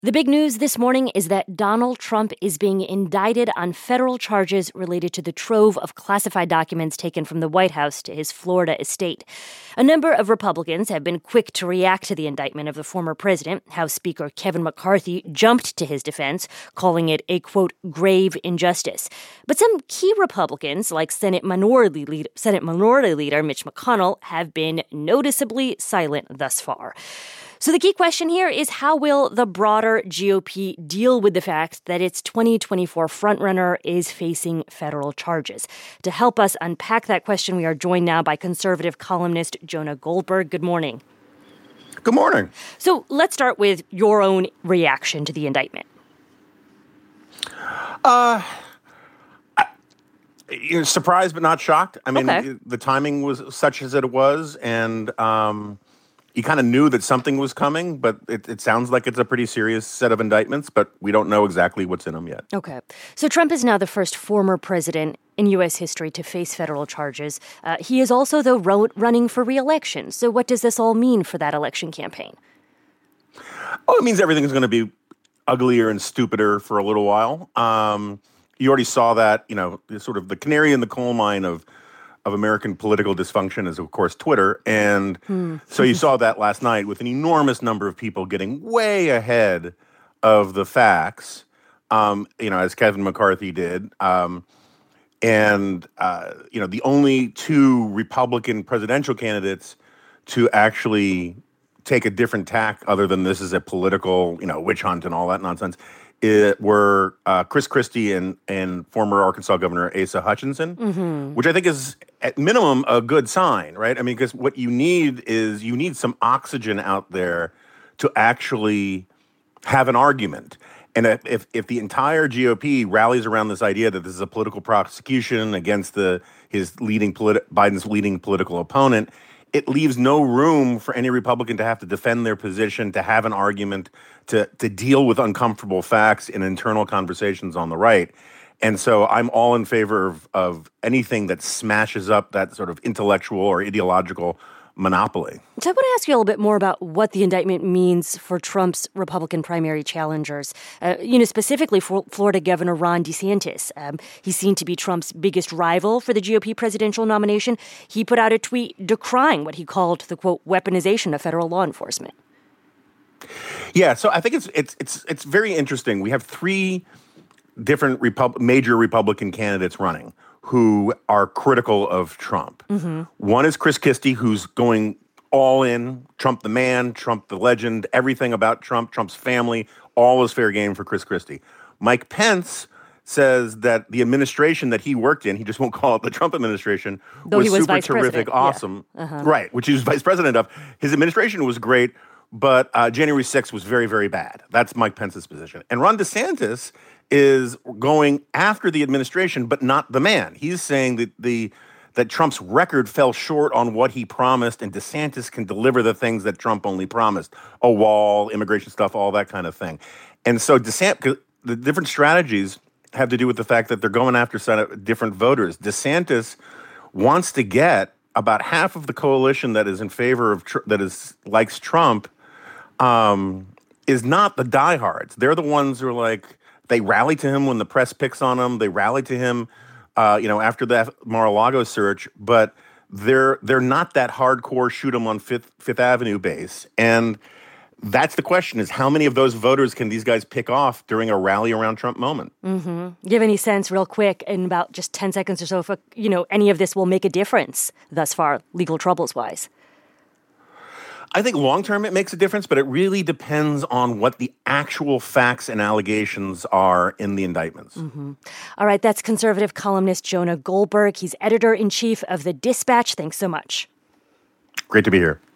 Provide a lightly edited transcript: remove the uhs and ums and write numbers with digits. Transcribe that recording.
The big news this morning is that Donald Trump is being indicted on federal charges related to the trove of classified documents taken from the White House to his Florida estate. A number of Republicans have been quick to react to the indictment of the former president. House Speaker Kevin McCarthy jumped to his defense, calling it a, quote, grave injustice. But some key Republicans, like Senate Minority Leader Mitch McConnell, have been noticeably silent thus far. So the key question here is, how will the broader GOP deal with the fact that its 2024 frontrunner is facing federal charges? To help us unpack that question, we are joined now by conservative columnist Jonah Goldberg. Good morning. Good morning. So let's start with your own reaction to the indictment. Surprised but not shocked. I mean, Okay. The timing was such as it was, and you kind of knew that something was coming, but it sounds like it's a pretty serious set of indictments, but we don't know exactly what's in them yet. Okay. So Trump is now the first former president in U.S. history to face federal charges. He is also, though, running for re-election. So what does this all mean for that election campaign? Oh, it means everything's going to be uglier and stupider for a little while. You already saw that, sort of the canary in the coal mine of American political dysfunction is, of course, Twitter. And so you saw that last night with an enormous number of people getting way ahead of the facts, as Kevin McCarthy did. The only two Republican presidential candidates to actually take a different tack other than this is a political, witch hunt and all that nonsense, were Chris Christie and former Arkansas Governor Asa Hutchinson, which I think is at minimum a good sign, right? I mean, because what you need is some oxygen out there to actually have an argument. And if the entire GOP rallies around this idea that this is a political prosecution against Biden's leading political opponent, it leaves no room for any Republican to have to defend their position, to have an argument, to deal with uncomfortable facts in internal conversations on the right. And so I'm all in favor of anything that smashes up that sort of intellectual or ideological monopoly. So I want to ask you a little bit more about what the indictment means for Trump's Republican primary challengers. Specifically for Florida Governor Ron DeSantis. He's seen to be Trump's biggest rival for the GOP presidential nomination. He put out a tweet decrying what he called the, quote, weaponization of federal law enforcement. Yeah, so I think it's very interesting. We have three different major Republican candidates running who are critical of Trump. One is Chris Christie, who's going all in, Trump the man, Trump the legend, everything about Trump, Trump's family, all is fair game for Chris Christie. Mike Pence says that the administration that he worked in, he just won't call it the Trump administration, was super vice terrific, president. awesome. Yeah. Right, which he was vice president of. His administration was great, but January 6th was very, very bad. That's Mike Pence's position. And Ron DeSantis is going after the administration, but not the man. He's saying that Trump's record fell short on what he promised, and DeSantis can deliver the things that Trump only promised: a wall, immigration stuff, all that kind of thing. And so the different strategies have to do with the fact that they're going after different voters. DeSantis wants to get about half of the coalition that is in favor of likes Trump. Is not the diehards. They're the ones who are like, they rally to him when the press picks on him. They rally to him, after the Mar-a-Lago search. But they're not that hardcore shoot 'em on Fifth Avenue base. And that's the question: is how many of those voters can these guys pick off during a rally around Trump moment? Do you have any sense, real quick, in about just 10 seconds or so, if any of this will make a difference thus far, legal troubles wise? I think long-term it makes a difference, but it really depends on what the actual facts and allegations are in the indictments. All right, that's conservative columnist Jonah Goldberg. He's editor-in-chief of The Dispatch. Thanks so much. Great to be here.